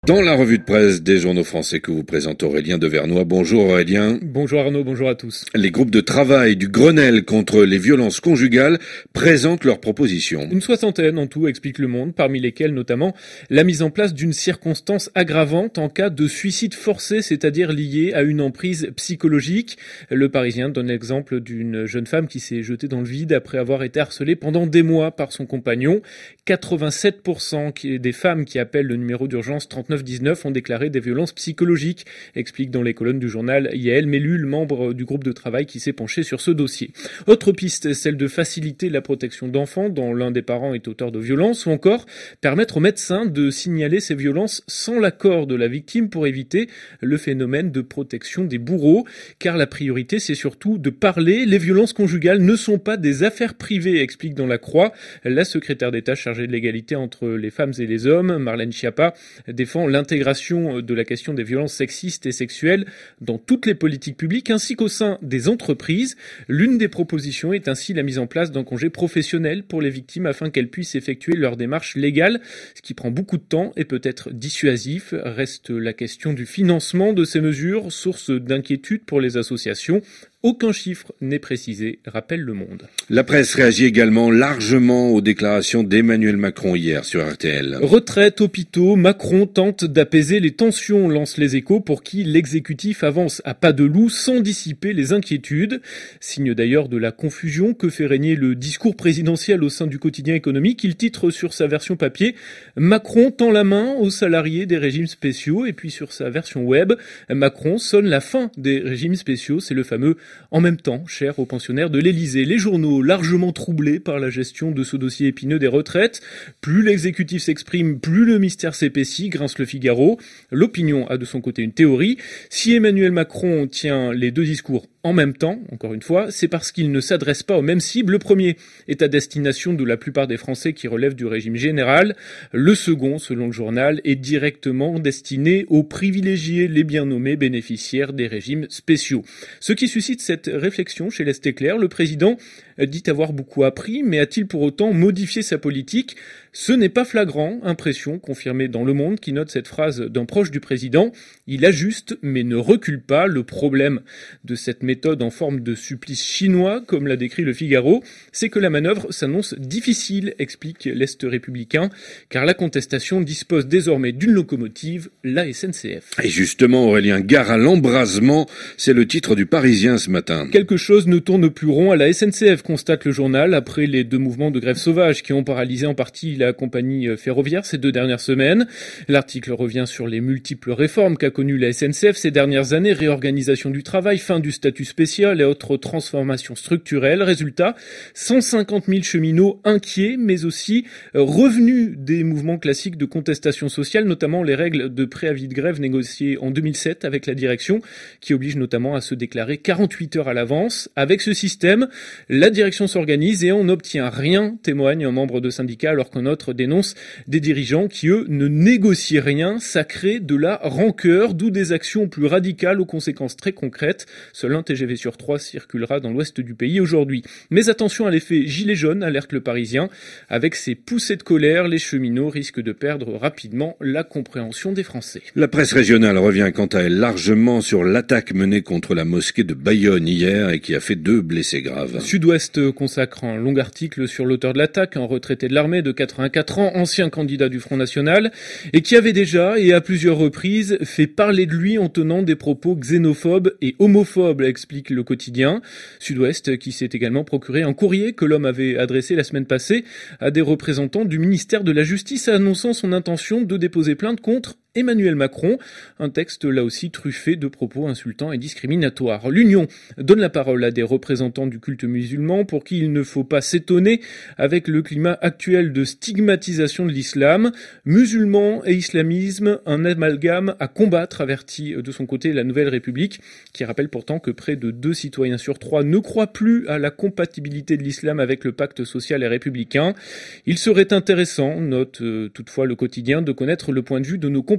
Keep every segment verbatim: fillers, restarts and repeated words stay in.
Dans la revue de presse des journaux français que vous présente Aurélien Devernois. Bonjour Aurélien. Bonjour Arnaud, bonjour à tous. Les groupes de travail du Grenelle contre les violences conjugales présentent leurs propositions. Une soixantaine en tout, explique Le Monde, parmi lesquelles notamment la mise en place d'une circonstance aggravante en cas de suicide forcé, c'est-à-dire lié à une emprise psychologique. Le Parisien donne l'exemple d'une jeune femme qui s'est jetée dans le vide après avoir été harcelée pendant des mois par son compagnon. quatre-vingt-sept pour cent des femmes qui appellent le numéro d'urgence trente-neuf dix-neuf ont déclaré des violences psychologiques, explique dans les colonnes du journal Yael Mellul, membre du groupe de travail qui s'est penché sur ce dossier. Autre piste, celle de faciliter la protection d'enfants dont l'un des parents est auteur de violences, ou encore permettre aux médecins de signaler ces violences sans l'accord de la victime pour éviter le phénomène de protection des bourreaux, car la priorité c'est surtout de parler. Les violences conjugales ne sont pas des affaires privées, explique dans La Croix la secrétaire d'État chargée de l'égalité entre les femmes et les hommes, Marlène Schiappa, défend l'intégration de la question des violences sexistes et sexuelles dans toutes les politiques publiques ainsi qu'au sein des entreprises. L'une des propositions est ainsi la mise en place d'un congé professionnel pour les victimes afin qu'elles puissent effectuer leur démarche légale, ce qui prend beaucoup de temps et peut être dissuasif. Reste la question du financement de ces mesures, source d'inquiétude pour les associations. Aucun chiffre n'est précisé, rappelle Le Monde. La presse réagit également largement aux déclarations d'Emmanuel Macron hier sur R T L. Retraite, hôpitaux, Macron tente d'apaiser les tensions, lance Les Échos, pour qui l'exécutif avance à pas de loup sans dissiper les inquiétudes. Signe d'ailleurs de la confusion que fait régner le discours présidentiel au sein du quotidien économique. Il titre sur sa version papier « Macron tend la main aux salariés des régimes spéciaux » et puis sur sa version web, Macron sonne la fin des régimes spéciaux. C'est le fameux en même temps, cher aux pensionnaires de l'Élysée. Les journaux largement troublés par la gestion de ce dossier épineux des retraites. Plus l'exécutif s'exprime, plus le mystère s'épaissit, grince Le Figaro. L'opinion a de son côté une théorie. Si Emmanuel Macron tient les deux discours en même temps, encore une fois, c'est parce qu'il ne s'adresse pas aux mêmes cibles. Le premier est à destination de la plupart des Français qui relèvent du régime général. Le second, selon le journal, est directement destiné aux privilégiés, les bien nommés bénéficiaires des régimes spéciaux. Ce qui suscite cette réflexion chez l'Est Clair, le président dit avoir beaucoup appris, mais a-t-il pour autant modifié sa politique ? Ce n'est pas flagrant, impression confirmée dans Le Monde qui note cette phrase d'un proche du président. Il ajuste mais ne recule pas. Le problème de cette méthode en forme de supplice chinois, comme l'a décrit Le Figaro, c'est que la manœuvre s'annonce difficile, explique l'Est républicain, car la contestation dispose désormais d'une locomotive, la S N C F. Et justement, Aurélien, gare à l'embrasement, c'est le titre du Parisien ce matin. Quelque chose ne tourne plus rond à la S N C F, constate le journal, après les deux mouvements de grève sauvage qui ont paralysé en partie la compagnie ferroviaire ces deux dernières semaines. L'article revient sur les multiples réformes qu'a connues la S N C F ces dernières années, réorganisation du travail, fin du statut spécial et autres transformations structurelles. Résultat, cent cinquante mille cheminots inquiets, mais aussi revenus des mouvements classiques de contestation sociale, notamment les règles de préavis de grève négociées en deux mille sept avec la direction, qui oblige notamment à se déclarer quarante-huit heures à l'avance. Avec ce système, la direction s'organise et on n'obtient rien, témoigne un membre de syndicat, alors qu'un autre dénonce des dirigeants qui, eux, ne négocient rien. Ça crée de la rancœur, d'où des actions plus radicales aux conséquences très concrètes. Seul un T G V sur trois circulera dans l'ouest du pays aujourd'hui. Mais attention à l'effet gilet jaune, alerte Le Parisien. Avec ces poussées de colère, les cheminots risquent de perdre rapidement la compréhension des Français. La presse régionale revient quant à elle largement sur l'attaque menée contre la mosquée de Bayonne hier et qui a fait deux blessés graves. Sud-Ouest consacre un long article sur l'auteur de l'attaque, un retraité de l'armée de quatre-vingt-quatre ans, ancien candidat du Front National, et qui avait déjà, et à plusieurs reprises, fait parler de lui en tenant des propos xénophobes et homophobes, explique Le Quotidien. Sud-Ouest qui s'est également procuré un courrier que l'homme avait adressé la semaine passée à des représentants du ministère de la Justice annonçant son intention de déposer plainte contre Emmanuel Macron, un texte là aussi truffé de propos insultants et discriminatoires. L'Union donne la parole à des représentants du culte musulman pour qui il ne faut pas s'étonner avec le climat actuel de stigmatisation de l'islam. Musulmans et islamisme, un amalgame à combattre, avertit de son côté la Nouvelle République, qui rappelle pourtant que près de deux citoyens sur trois ne croient plus à la compatibilité de l'islam avec le pacte social et républicain. Il serait intéressant, note euh, toutefois Le Quotidien, de connaître le point de vue de nos compatriotes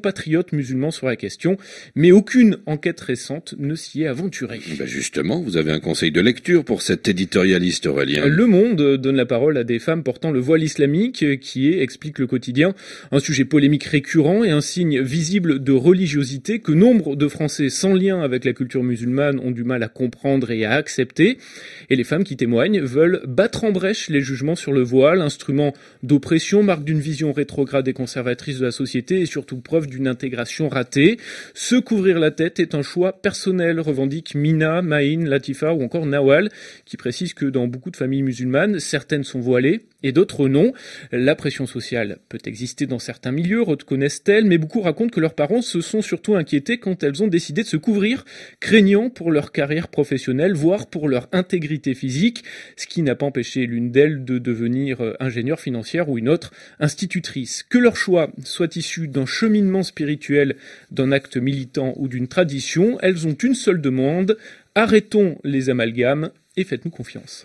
compatriotes musulmans sur la question, mais aucune enquête récente ne s'y est aventurée. Ben justement, vous avez un conseil de lecture pour cet éditorialiste, Aurélien. Le Monde donne la parole à des femmes portant le voile islamique, qui est, explique le quotidien, un sujet polémique récurrent et un signe visible de religiosité que nombre de Français sans lien avec la culture musulmane ont du mal à comprendre et à accepter. Et les femmes qui témoignent veulent battre en brèche les jugements sur le voile, instrument d'oppression, marque d'une vision rétrograde et conservatrice de la société et surtout preuve d'une intégration ratée. Se couvrir la tête est un choix personnel, revendique Mina, Maïn, Latifa ou encore Nawal, qui précise que dans beaucoup de familles musulmanes, certaines sont voilées et d'autres non. La pression sociale peut exister dans certains milieux, reconnaissent-elles, mais beaucoup racontent que leurs parents se sont surtout inquiétés quand elles ont décidé de se couvrir, craignant pour leur carrière professionnelle, voire pour leur intégrité physique, ce qui n'a pas empêché l'une d'elles de devenir ingénieure financière ou une autre institutrice. Que leur choix soit issu d'un cheminement spirituel, d'un acte militant ou d'une tradition, elles ont une seule demande: arrêtons les amalgames et faites-nous confiance.